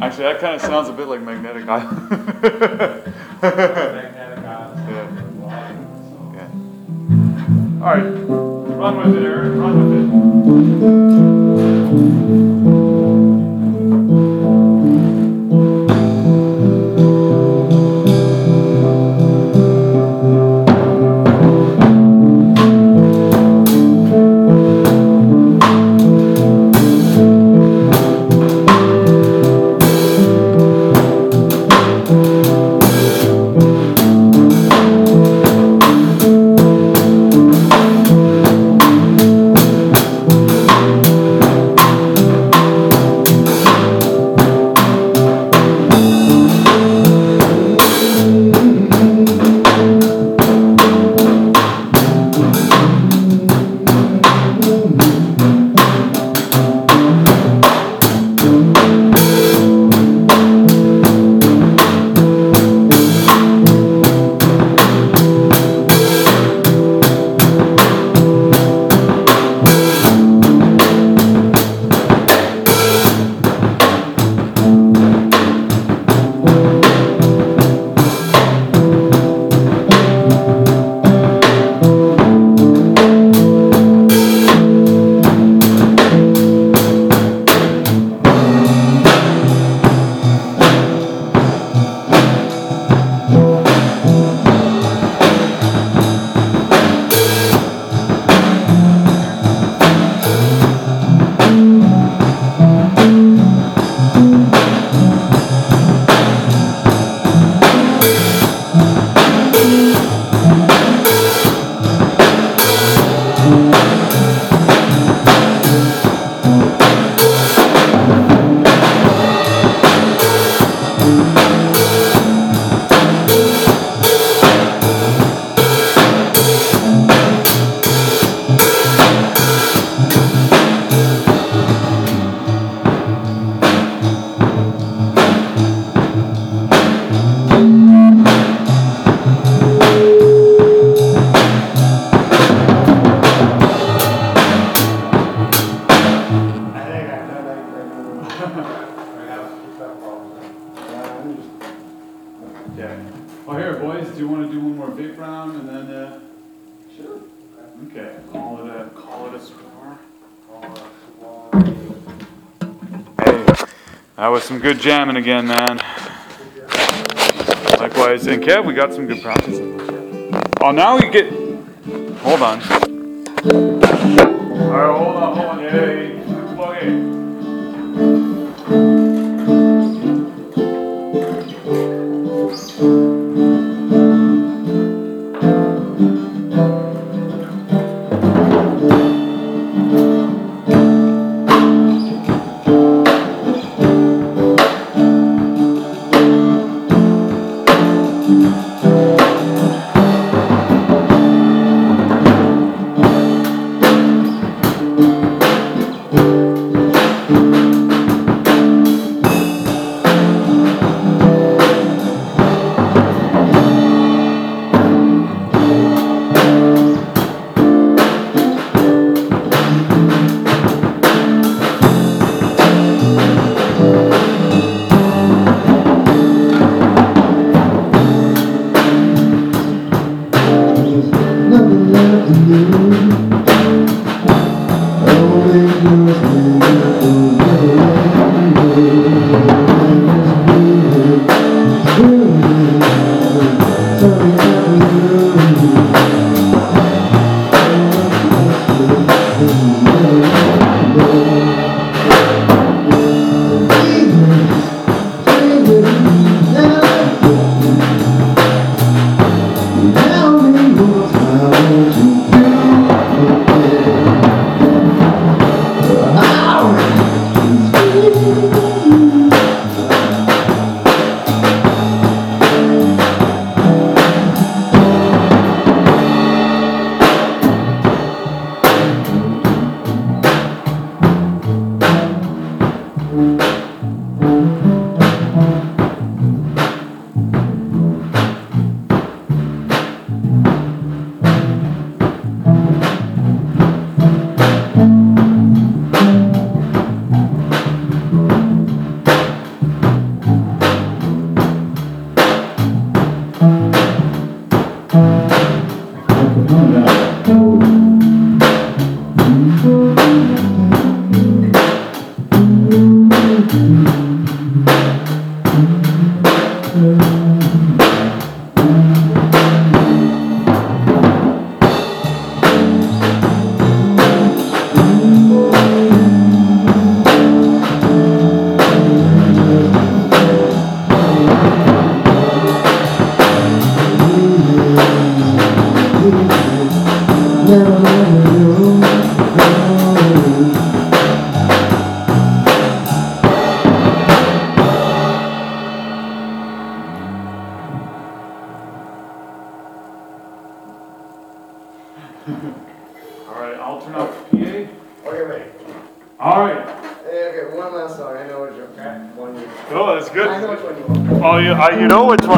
Actually, that kind of sounds a bit like Magnetic Island. Magnetic Island. Yeah. All right, run with it, Aaron. Run with Yeah. Oh, here, boys. Do you want to do one more vape round and then? Sure. Okay. Call it a score. Hey, that was some good jamming again, man. Likewise, and Kev, we got some good practice. Oh, now we get. Hold on. All right, hold on. Hey, plug in. All right. Okay, one last song. I know which one. Okay. One. Oh, that's good. I know which one you want. Oh, you know which one.